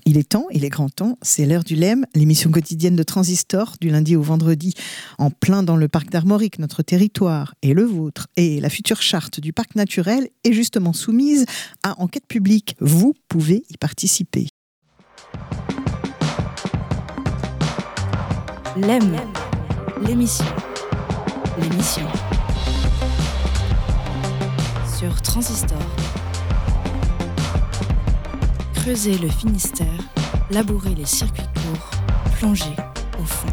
Il est temps, il est grand temps, c'est l'heure du LEM, l'émission quotidienne de Transistor, du lundi au vendredi, en plein dans le parc d'Armorique, notre territoire et le vôtre. Et la future charte du parc naturel est justement soumise à enquête publique. Vous pouvez y participer. LEM, l'émission sur Transistor. Creuser le Finistère, labourer les circuits courts, plonger au fond.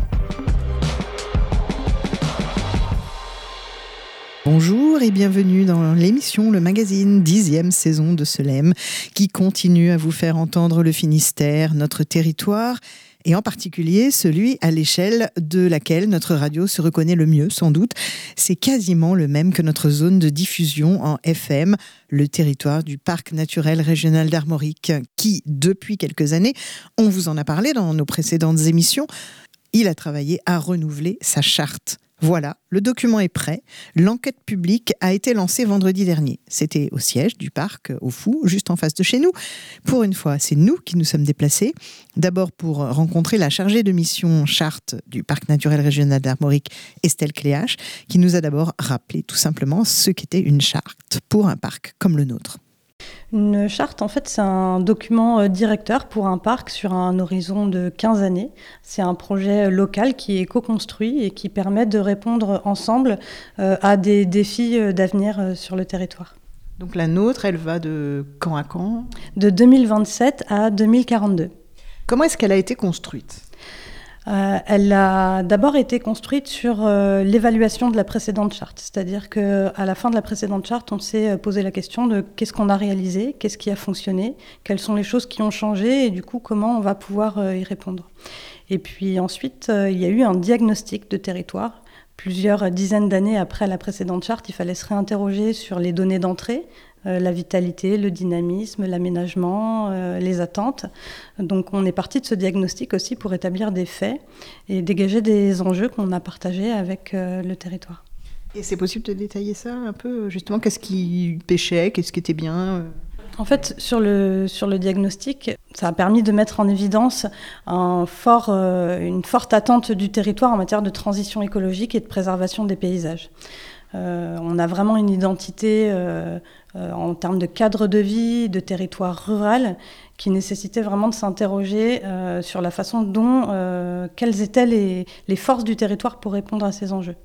Bonjour et bienvenue dans l'émission Le Magazine, 10e saison de ce LEM, qui continue à vous faire entendre le Finistère, notre territoire, et en particulier celui à l'échelle de laquelle notre radio se reconnaît le mieux, sans doute. C'est quasiment le même que notre zone de diffusion en FM, le territoire du Parc naturel régional d'Armorique, qui, depuis quelques années, on vous en a parlé dans nos précédentes émissions, il a travaillé à renouveler sa charte. Voilà, le document est prêt. L'enquête publique a été lancée vendredi dernier. C'était au siège du parc, au Fou, juste en face de chez nous. Pour une fois, c'est nous qui nous sommes déplacés. D'abord pour rencontrer la chargée de mission charte du Parc naturel régional d'Armorique, Estelle Cléache, qui nous a d'abord rappelé tout simplement ce qu'était une charte pour un parc comme le nôtre. Une charte, en fait, c'est un document directeur pour un parc sur un horizon de 15 années. C'est un projet local qui est co-construit et qui permet de répondre ensemble à des défis d'avenir sur le territoire. Donc la nôtre, elle va de quand à quand ? De 2027 à 2042. Comment est-ce qu'elle a été construite ? Elle a d'abord été construite sur l'évaluation de la précédente charte. C'est-à-dire qu'à la fin de la précédente charte, on s'est posé la question de qu'est-ce qu'on a réalisé, qu'est-ce qui a fonctionné, quelles sont les choses qui ont changé et du coup, comment on va pouvoir y répondre. Et puis ensuite, il y a eu un diagnostic de territoire. Plusieurs dizaines d'années après la précédente charte, il fallait se réinterroger sur les données d'entrée, la vitalité, le dynamisme, l'aménagement, les attentes. Donc on est parti de ce diagnostic aussi pour établir des faits et dégager des enjeux qu'on a partagés avec le territoire. Et c'est possible de détailler ça un peu, justement, qu'est-ce qui pêchait, qu'est-ce qui était bien ? En fait, sur le diagnostic, ça a permis de mettre en évidence une forte attente du territoire en matière de transition écologique et de préservation des paysages. On a vraiment une identité en termes de cadre de vie, de territoire rural, qui nécessitait vraiment de s'interroger sur la façon dont, quelles étaient les forces du territoire pour répondre à ces enjeux.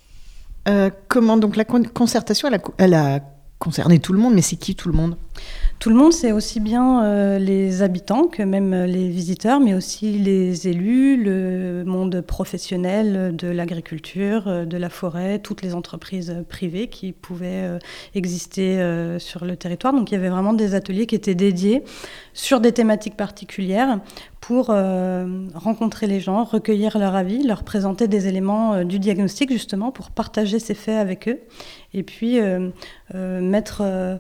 Comment donc la concertation, elle a concerné tout le monde, mais c'est qui tout le monde ? Tout le monde, c'est aussi bien les habitants que même les visiteurs, mais aussi les élus, le monde professionnel de l'agriculture, de la forêt, toutes les entreprises privées qui pouvaient exister sur le territoire. Donc il y avait vraiment des ateliers qui étaient dédiés sur des thématiques particulières pour rencontrer les gens, recueillir leur avis, leur présenter des éléments du diagnostic justement pour partager ces faits avec eux et puis mettre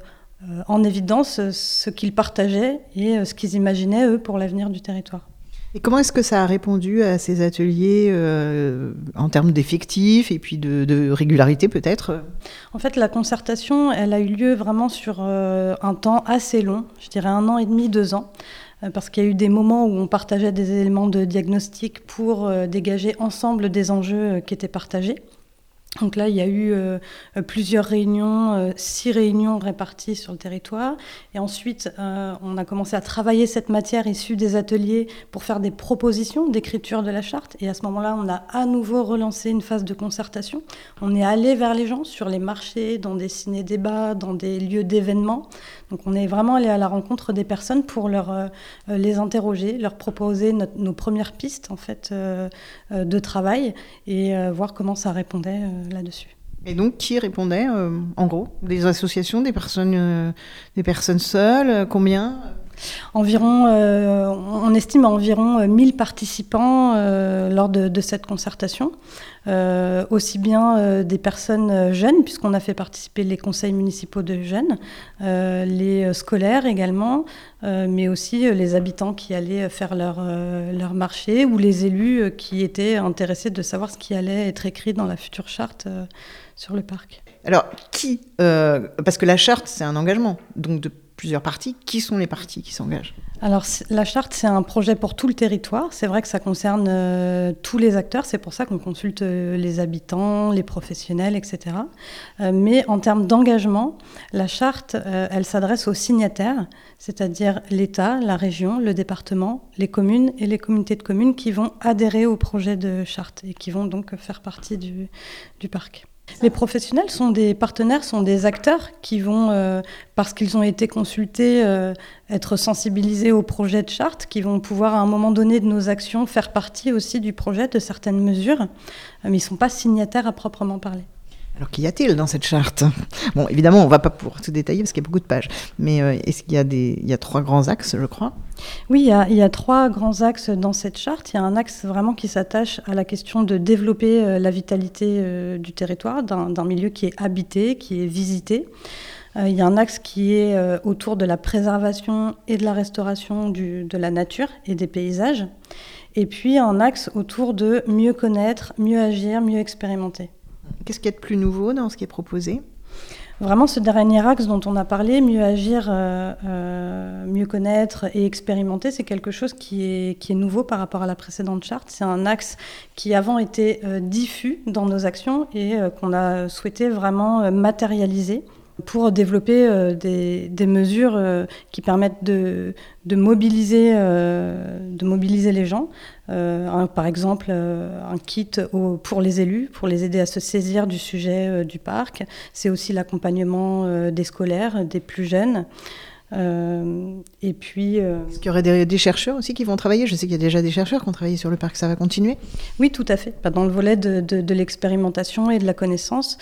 en évidence ce qu'ils partageaient et ce qu'ils imaginaient, eux, pour l'avenir du territoire. Et comment est-ce que ça a répondu à ces ateliers en termes d'effectifs et puis de régularité peut-être ? En fait, la concertation, elle a eu lieu vraiment sur un temps assez long, je dirais 1 an et demi, 2 ans. Parce qu'il y a eu des moments où on partageait des éléments de diagnostic pour dégager ensemble des enjeux qui étaient partagés. Donc là, il y a eu plusieurs réunions, 6 réunions réparties sur le territoire. Et ensuite, on a commencé à travailler cette matière issue des ateliers pour faire des propositions d'écriture de la charte. Et à ce moment-là, on a à nouveau relancé une phase de concertation. On est allé vers les gens sur les marchés, dans des ciné-débats, dans des lieux d'événements. Donc on est vraiment allé à la rencontre des personnes pour les interroger, leur proposer nos premières pistes en fait, de travail et voir comment ça répondait là-dessus. Et donc, qui répondait, en gros ? Des associations, des personnes seules, combien ? Environ, on estime à environ 1000 participants lors de cette concertation, aussi bien des personnes jeunes, puisqu'on a fait participer les conseils municipaux de jeunes, les scolaires également, mais aussi les habitants qui allaient faire leur marché, ou les élus qui étaient intéressés de savoir ce qui allait être écrit dans la future charte sur le parc. Alors, parce que la charte, c'est un engagement, donc de plusieurs parties. Qui sont les parties qui s'engagent ? Alors, la charte, c'est un projet pour tout le territoire. C'est vrai que ça concerne tous les acteurs. C'est pour ça qu'on consulte les habitants, les professionnels, etc. Mais en termes d'engagement, la charte, elle s'adresse aux signataires, c'est-à-dire l'État, la région, le département, les communes et les communautés de communes qui vont adhérer au projet de charte et qui vont donc faire partie du parc. Les professionnels sont des partenaires, sont des acteurs qui vont, parce qu'ils ont été consultés, être sensibilisés au projet de charte, qui vont pouvoir à un moment donné de nos actions faire partie aussi du projet, de certaines mesures, mais ils ne sont pas signataires à proprement parler. Alors, qu'y a-t-il dans cette charte ? Bon, évidemment, on ne va pas pouvoir tout détailler parce qu'il y a beaucoup de pages, mais est-ce qu'il y a 3 grands axes, je crois ? Oui, il y a 3 grands axes dans cette charte. Il y a un axe vraiment qui s'attache à la question de développer la vitalité du territoire, d'un milieu qui est habité, qui est visité. Il y a un axe qui est autour de la préservation et de la restauration de la nature et des paysages. Et puis un axe autour de mieux connaître, mieux agir, mieux expérimenter. Qu'est-ce qu'il y a de plus nouveau dans ce qui est proposé ? Vraiment, ce dernier axe dont on a parlé, mieux agir, mieux connaître et expérimenter, c'est quelque chose qui est nouveau par rapport à la précédente charte. C'est un axe qui avant était diffus dans nos actions et qu'on a souhaité vraiment matérialiser pour développer des mesures qui permettent de mobiliser les gens. Par exemple, un kit pour les élus, pour les aider à se saisir du sujet du parc. C'est aussi l'accompagnement des scolaires, des plus jeunes. Et puis, Est-ce qu'il y aurait des chercheurs aussi qui vont travailler ? Je sais qu'il y a déjà des chercheurs qui ont travaillé sur le parc, ça va continuer ? Oui, tout à fait. Dans le volet de l'expérimentation et de la connaissance,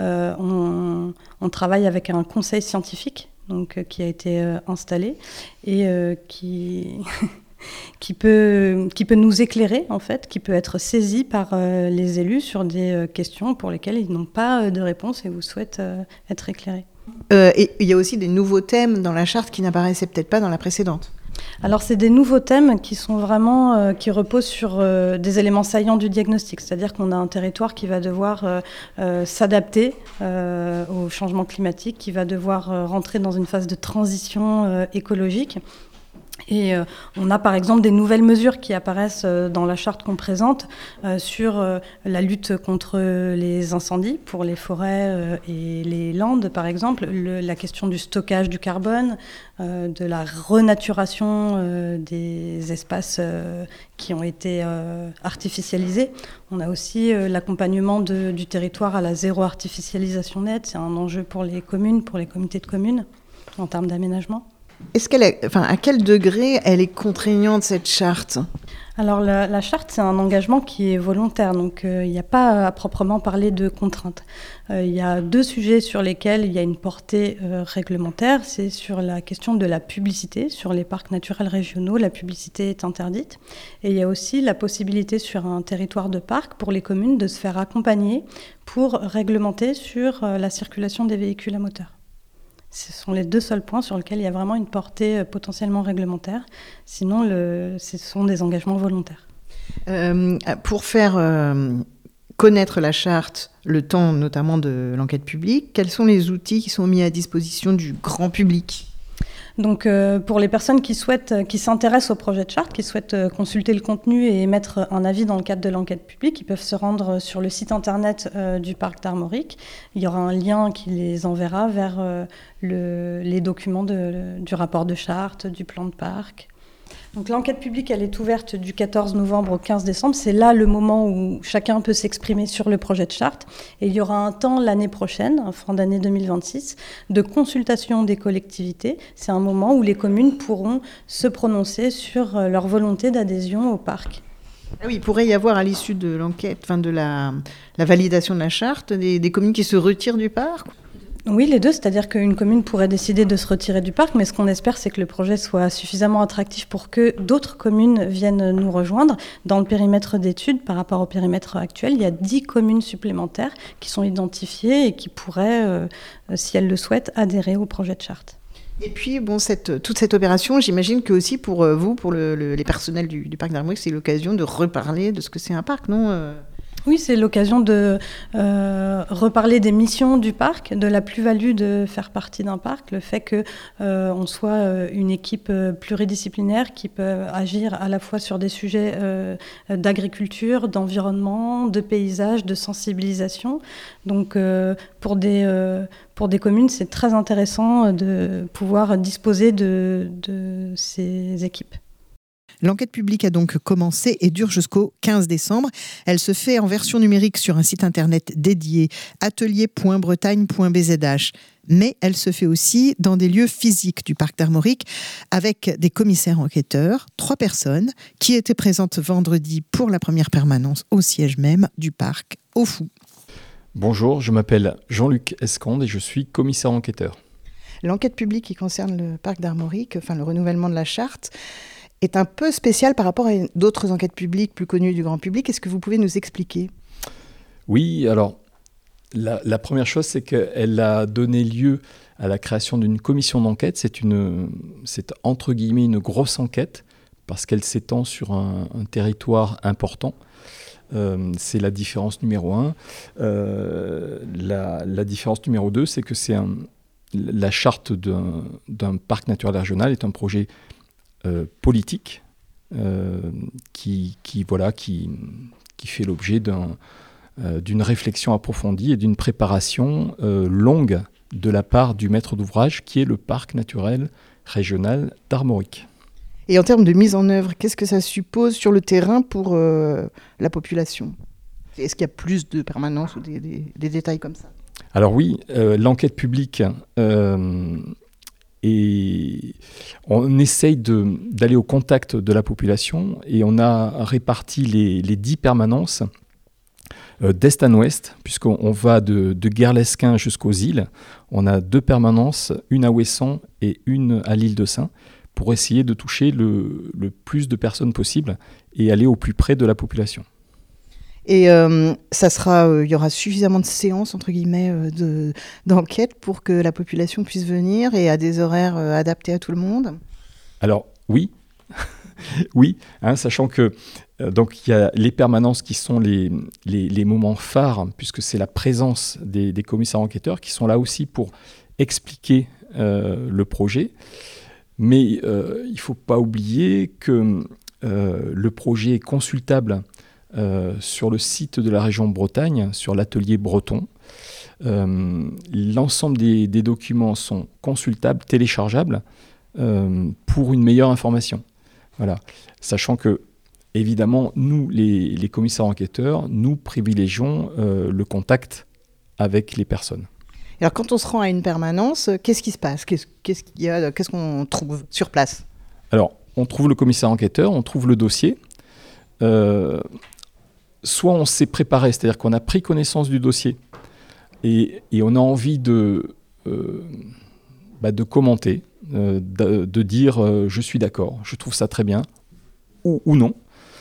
on travaille avec un conseil scientifique qui a été installé et qui peut nous écairer, en fait, qui peut être saisi par les élus sur des questions pour lesquelles ils n'ont pas de réponse et vous souhaitent être éclairés. Et il y a aussi des nouveaux thèmes dans la charte qui n'apparaissaient peut-être pas dans la précédente. Alors, c'est des nouveaux thèmes qui sont vraiment qui reposent sur des éléments saillants du diagnostic. C'est-à-dire qu'on a un territoire qui va devoir s'adapter au changement climatique, qui va devoir rentrer dans une phase de transition écologique. Et on a par exemple des nouvelles mesures qui apparaissent dans la charte qu'on présente sur la lutte contre les incendies pour les forêts et les landes par exemple, la question du stockage du carbone, de la renaturation des espaces qui ont été artificialisés. On a aussi l'accompagnement du territoire à la zéro artificialisation nette. C'est un enjeu pour les communes, pour les communautés de communes en termes d'aménagement. À quel degré elle est contraignante, cette charte ? Alors la charte, c'est un engagement qui est volontaire, donc il n'y a pas à proprement parler de contraintes. Il y a 2 sujets sur lesquels il y a une portée réglementaire, c'est sur la question de la publicité. Sur les parcs naturels régionaux, la publicité est interdite. Et il y a aussi la possibilité sur un territoire de parc pour les communes de se faire accompagner pour réglementer sur la circulation des véhicules à moteur. Ce sont les 2 seuls points sur lesquels il y a vraiment une portée potentiellement réglementaire. Sinon, ce sont des engagements volontaires. Pour faire connaître la charte, le temps notamment de l'enquête publique, quels sont les outils qui sont mis à disposition du grand public ? Donc, pour les personnes qui s'intéressent au projet de charte, qui souhaitent consulter le contenu et émettre un avis dans le cadre de l'enquête publique, ils peuvent se rendre sur le site internet du parc d'Armorique. Il y aura un lien qui les enverra vers les documents du rapport de charte, du plan de parc. Donc l'enquête publique, elle est ouverte du 14 novembre au 15 décembre. C'est là le moment où chacun peut s'exprimer sur le projet de charte. Et il y aura un temps l'année prochaine, en fin d'année 2026, de consultation des collectivités. C'est un moment où les communes pourront se prononcer sur leur volonté d'adhésion au parc. Ah oui, il pourrait y avoir à l'issue de l'enquête, de la validation de la charte, des communes qui se retirent du parc ? Oui, les 2, c'est-à-dire qu'une commune pourrait décider de se retirer du parc, mais ce qu'on espère, c'est que le projet soit suffisamment attractif pour que d'autres communes viennent nous rejoindre. Dans le périmètre d'études, par rapport au périmètre actuel, il y a 10 communes supplémentaires qui sont identifiées et qui pourraient, si elles le souhaitent, adhérer au projet de charte. Et puis, toute cette opération, j'imagine que aussi pour vous, pour les personnels du parc d'Armorique, c'est l'occasion de reparler de ce que c'est un parc, non ? Oui, c'est l'occasion de reparler des missions du parc, de la plus-value de faire partie d'un parc, le fait qu'on soit une équipe pluridisciplinaire qui peut agir à la fois sur des sujets d'agriculture, d'environnement, de paysage, de sensibilisation. Donc pour des communes, c'est très intéressant de pouvoir disposer de ces équipes. L'enquête publique a donc commencé et dure jusqu'au 15 décembre. Elle se fait en version numérique sur un site internet dédié, atelier.bretagne.bzh. Mais elle se fait aussi dans des lieux physiques du parc d'Armorique avec des commissaires enquêteurs, 3 personnes qui étaient présentes vendredi pour la première permanence au siège même du parc, au Fou. Bonjour, je m'appelle Jean-Luc Escande et je suis commissaire enquêteur. L'enquête publique qui concerne le parc d'Armorique, enfin le renouvellement de la charte, est un peu spécial par rapport à d'autres enquêtes publiques plus connues du grand public. Est-ce que vous pouvez nous expliquer ? Oui, alors la première chose, c'est qu'elle a donné lieu à la création d'une commission d'enquête. C'est entre guillemets une grosse enquête parce qu'elle s'étend sur un territoire important. C'est la différence numéro 1. La différence numéro 2, c'est que la charte d'un parc naturel régional est un projet politique qui fait l'objet d'une réflexion approfondie et d'une préparation longue de la part du maître d'ouvrage qui est le parc naturel régional d'Armorique. Et en termes de mise en œuvre, qu'est-ce que ça suppose sur le terrain pour la population ? Est-ce qu'il y a plus de permanence ou des détails comme ça ? Alors oui, l'enquête publique et on essaye d'aller au contact de la population et on a réparti les 10 permanences d'est à ouest, puisqu'on va de Guerlesquin jusqu'aux îles. On a 2 permanences, une à Ouessant et une à l'île de Sein, pour essayer de toucher le plus de personnes possible et aller au plus près de la population. Et il y aura suffisamment de séances, entre guillemets, d'enquête pour que la population puisse venir et à des horaires adaptés à tout le monde ? Alors, oui. Oui, sachant que donc il y a les permanences qui sont les moments phares, puisque c'est la présence des commissaires enquêteurs qui sont là aussi pour expliquer le projet. Mais il ne faut pas oublier que le projet est consultable sur le site de la région Bretagne, sur l'atelier breton. L'ensemble des documents sont consultables, téléchargeables, pour une meilleure information. Voilà. Sachant que, évidemment, nous, les commissaires enquêteurs, nous privilégions le contact avec les personnes. Alors, quand on se rend à une permanence, qu'est-ce qui se passe ? Qu'est-ce qu'on trouve sur place ? Alors, on trouve le commissaire enquêteur, on trouve le dossier. Soit on s'est préparé, c'est-à-dire qu'on a pris connaissance du dossier et on a envie de commenter, de dire je suis d'accord, je trouve ça très bien, ou non.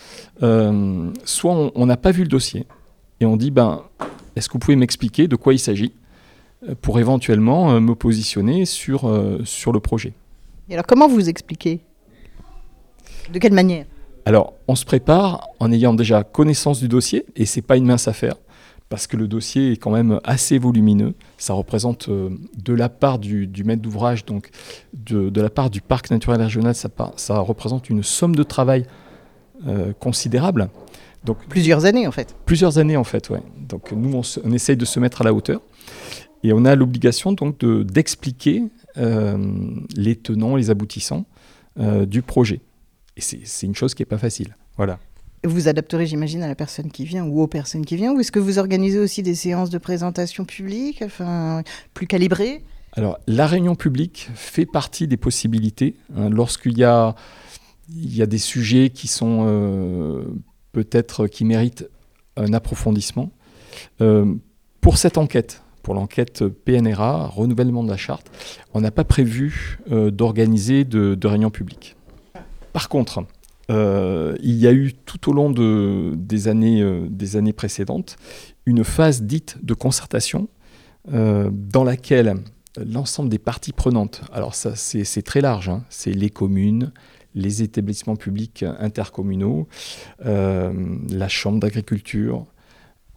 Soit on n'a pas vu le dossier et on dit est-ce que vous pouvez m'expliquer de quoi il s'agit pour éventuellement me positionner sur le projet. Et alors comment vous expliquez ? De quelle manière ? Alors, on se prépare en ayant déjà connaissance du dossier, et ce n'est pas une mince affaire, parce que le dossier est quand même assez volumineux. Ça représente, de la part du maître d'ouvrage, donc de la part du parc naturel régional, ça représente une somme de travail considérable. Donc, plusieurs années, en fait. Plusieurs années, en fait, oui. Donc, nous, on essaye de se mettre à la hauteur, et on a l'obligation donc d'expliquer les tenants, les aboutissants du projet. Et c'est une chose qui n'est pas facile. Voilà. Vous adapterez, j'imagine, à la personne qui vient ou aux personnes qui viennent. Ou est-ce que vous organisez aussi des séances de présentation publique, plus calibrées ? Alors, la réunion publique fait partie des possibilités. Lorsqu'il y a des sujets qui sont peut-être qui méritent un approfondissement. Pour cette enquête, pour l'enquête PNRA, renouvellement de la charte, on n'a pas prévu d'organiser de réunions publiques. Par contre, il y a eu tout au long des années précédentes une phase dite de concertation dans laquelle l'ensemble des parties prenantes, alors ça c'est très large, c'est les communes, les établissements publics intercommunaux, la chambre d'agriculture,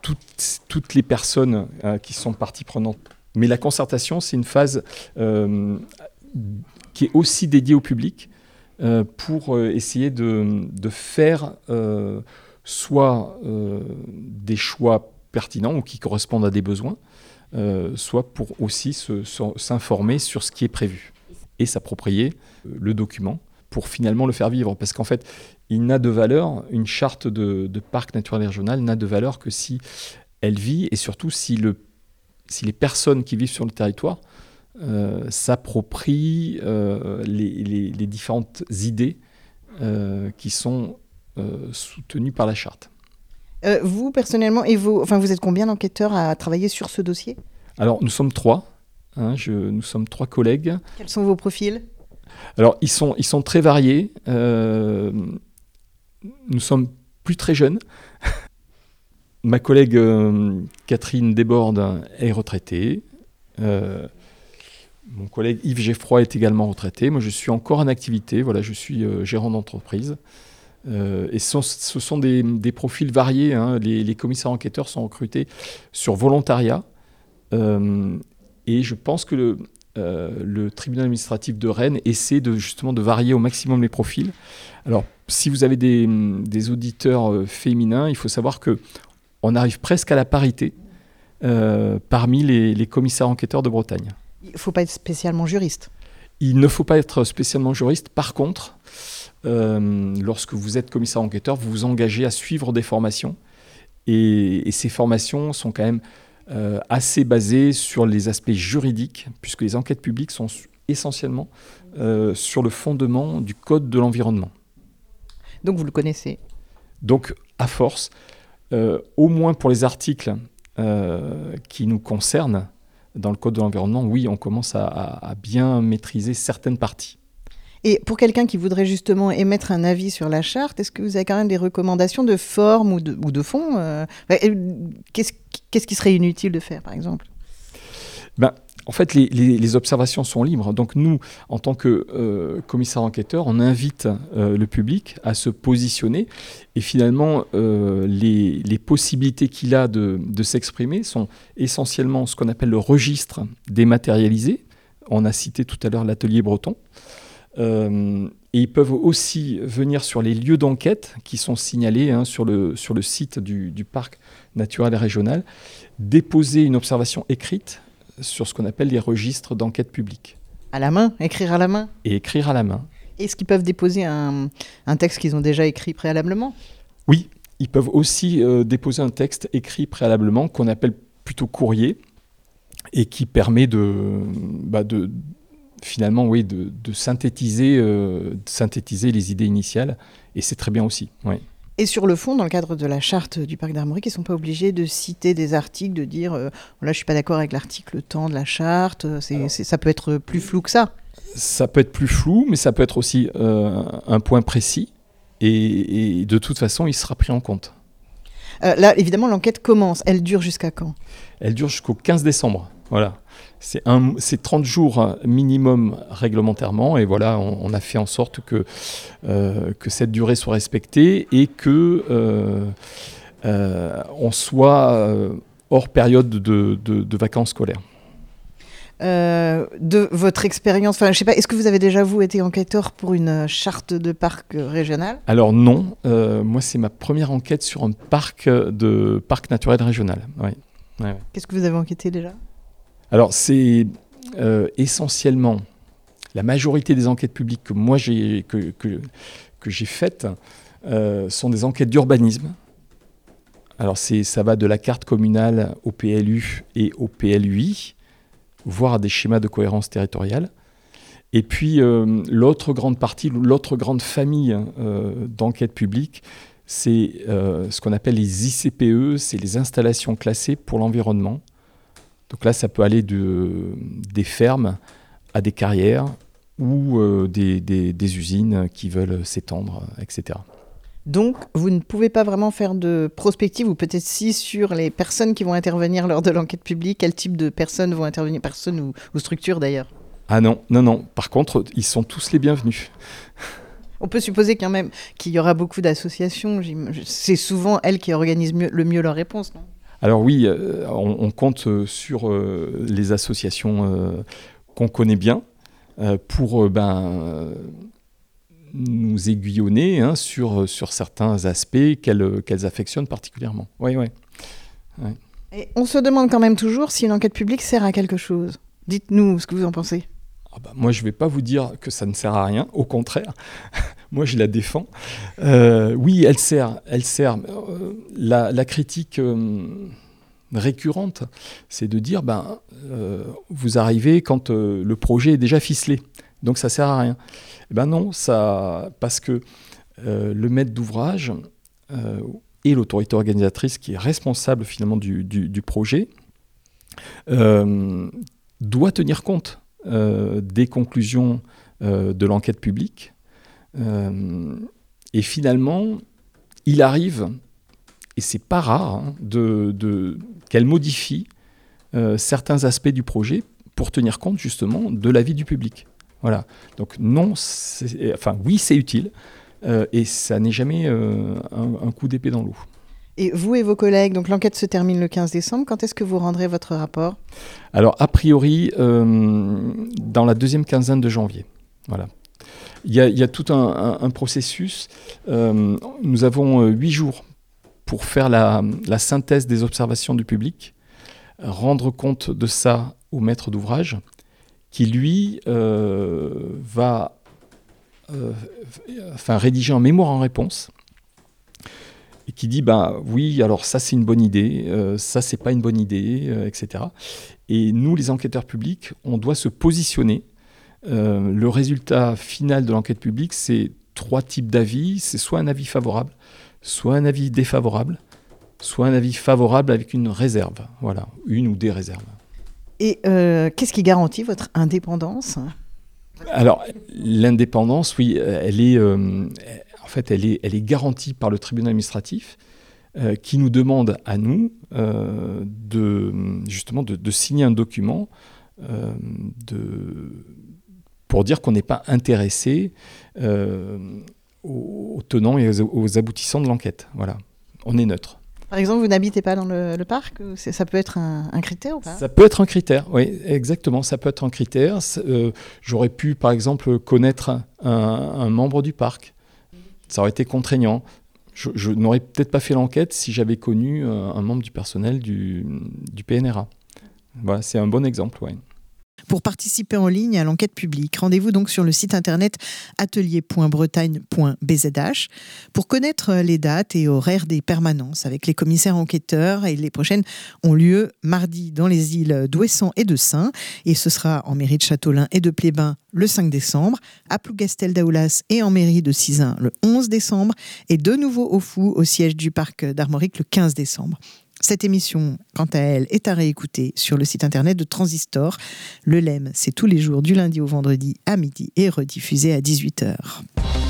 toutes les personnes qui sont parties prenantes. Mais la concertation, c'est une phase qui est aussi dédiée au public pour essayer de faire soit des choix pertinents ou qui correspondent à des besoins, soit pour aussi s'informer sur ce qui est prévu et s'approprier le document pour finalement le faire vivre. Parce qu'en fait, il n'a de valeur, une charte de parc naturel et régional n'a de valeur que si elle vit et surtout si les personnes qui vivent sur le territoire s'approprient les différentes idées qui sont soutenues par la charte. Vous, personnellement, vous êtes combien d'enquêteurs à travailler sur ce dossier ? Alors, nous sommes 3. Nous sommes 3 collègues. Quels sont vos profils ? Alors, ils sont très variés. Nous sommes plus très jeunes. Ma collègue Catherine Desbordes est retraitée. Mon collègue Yves Geffroy est également retraité. Moi, je suis encore en activité. Voilà, je suis gérant d'entreprise. Et ce sont des profils variés. Les commissaires enquêteurs sont recrutés sur volontariat. Et je pense que le tribunal administratif de Rennes essaie justement de varier au maximum les profils. Alors, si vous avez des auditeurs féminins, il faut savoir qu'on arrive presque à la parité parmi les commissaires enquêteurs de Bretagne. Il ne faut pas être spécialement juriste. Il ne faut pas être spécialement juriste. Par contre, lorsque vous êtes commissaire enquêteur, vous vous engagez à suivre des formations. Et ces formations sont quand même assez basées sur les aspects juridiques, puisque les enquêtes publiques sont essentiellement sur le fondement du Code de l'environnement. Donc vous le connaissez. Donc, à force, au moins pour les articles qui nous concernent, dans le Code de l'environnement, oui, on commence à bien maîtriser certaines parties. Et pour quelqu'un qui voudrait justement émettre un avis sur la charte, est-ce que vous avez quand même des recommandations de forme ou de fond Qu'est-ce qui serait inutile de faire, par exemple ? En fait, les observations sont libres. Donc nous, en tant que commissaire enquêteur, on invite le public à se positionner. Et finalement, les possibilités qu'il a de s'exprimer sont essentiellement ce qu'on appelle le registre dématérialisé. On a cité tout à l'heure l'atelier breton. Et ils peuvent aussi venir sur les lieux d'enquête qui sont signalés sur le site du parc naturel et régional, déposer une observation écrite sur ce qu'on appelle les registres d'enquête publique. À la main ? Écrire à la main ? Et écrire à la main. Est-ce qu'ils peuvent déposer un texte qu'ils ont déjà écrit préalablement ? Oui, ils peuvent aussi déposer un texte écrit préalablement qu'on appelle plutôt courrier et qui permet finalement, oui, de synthétiser les idées initiales. Et c'est très bien aussi, oui. Et sur le fond, dans le cadre de la charte du parc d'Armorique, ils ne sont pas obligés de citer des articles, de dire là, je ne suis pas d'accord avec l'article tant de la charte. Ça peut être plus flou que ça. Ça peut être plus flou, mais ça peut être aussi un point précis. Et de toute façon, il sera pris en compte. Là, évidemment, l'enquête commence. Elle dure jusqu'à quand ? Elle dure jusqu'au 15 décembre. Voilà. C'est 30 jours minimum réglementairement. Et voilà, on a fait en sorte que cette durée soit respectée et que on soit hors période de vacances scolaires. De votre expérience, je sais pas, est-ce que vous avez déjà, vous, été enquêteur pour une charte de parc régional ? Alors non, moi c'est ma première enquête sur un parc naturel régional. Oui. Ouais. Qu'est-ce que vous avez enquêté déjà ? Alors c'est essentiellement la majorité des enquêtes publiques que moi j'ai faites sont des enquêtes d'urbanisme. Alors ça va de la carte communale au PLU et au PLUI, voire à des schémas de cohérence territoriale. Et puis l'autre grande partie, l'autre grande famille d'enquêtes publiques, c'est ce qu'on appelle les ICPE, c'est les installations classées pour l'environnement. Donc là, ça peut aller des fermes à des carrières ou des usines qui veulent s'étendre, etc. Donc, vous ne pouvez pas vraiment faire de prospective, ou peut-être si, sur les personnes qui vont intervenir lors de l'enquête publique. Quel type de personnes vont intervenir ? Personnes ou structures, d'ailleurs ? Ah non. Par contre, ils sont tous les bienvenus. On peut supposer quand même qu'il y aura beaucoup d'associations. C'est souvent elles qui organisent le mieux leurs réponses, non ? Alors oui, on compte sur les associations qu'on connaît bien pour nous aiguillonner sur certains aspects qu'elles affectionnent particulièrement. Oui. Et on se demande quand même toujours si une enquête publique sert à quelque chose. Dites-nous ce que vous en pensez. Moi, je ne vais pas vous dire que ça ne sert à rien, au contraire. Moi, je la défends. Oui, elle sert. La critique récurrente, c'est de dire, vous arrivez quand le projet est déjà ficelé, donc ça ne sert à rien. Non, parce que le maître d'ouvrage et l'autorité organisatrice qui est responsable finalement du projet doit tenir compte des conclusions de l'enquête publique. Et finalement, il arrive, et c'est pas rare, qu'elle modifie certains aspects du projet pour tenir compte justement de l'avis du public. Voilà. Donc oui, c'est utile, et ça n'est jamais un coup d'épée dans l'eau. Et vous et vos collègues, donc l'enquête se termine le 15 décembre. Quand est-ce que vous rendrez votre rapport ? Alors, a priori, dans la deuxième quinzaine de janvier. Voilà. Il y a tout un processus. Nous avons 8 jours pour faire la synthèse des observations du public, rendre compte de ça au maître d'ouvrage, qui, lui, va rédiger un mémoire en réponse, et qui dit oui, alors ça c'est une bonne idée, ça c'est pas une bonne idée, etc. Et nous, les enquêteurs publics, on doit se positionner. Le résultat final de l'enquête publique, c'est 3 types d'avis. C'est soit un avis favorable, soit un avis défavorable, soit un avis favorable avec une réserve. Voilà, une ou des réserves. Et qu'est-ce qui garantit votre indépendance ? Alors, l'indépendance, oui, elle est garantie par le tribunal administratif qui nous demande à nous de signer un document pour dire qu'on n'est pas intéressé aux tenants et aux aboutissants de l'enquête. Voilà, on est neutre. Par exemple, vous n'habitez pas dans le parc ? Ça peut être un critère ou pas ? Ça peut être un critère, oui, exactement, ça peut être un critère. J'aurais pu, par exemple, connaître un membre du parc. Ça aurait été contraignant. Je n'aurais peut-être pas fait l'enquête si j'avais connu un membre du personnel du PNRA. Voilà, c'est un bon exemple, oui. Pour participer en ligne à l'enquête publique, rendez-vous donc sur le site internet atelier.bretagne.bzh pour connaître les dates et horaires des permanences avec les commissaires enquêteurs. Et les prochaines ont lieu mardi dans les îles d'Ouessant et de Saint, et ce sera en mairie de Châteaulin et de Plébin le 5 décembre, à Plougastel-Daoulas et en mairie de Sizun le 11 décembre, et de nouveau au Fou au siège du parc d'Armorique le 15 décembre. Cette émission, quant à elle, est à réécouter sur le site internet de Transistor. Le LEM, c'est tous les jours du lundi au vendredi à midi et rediffusé à 18h.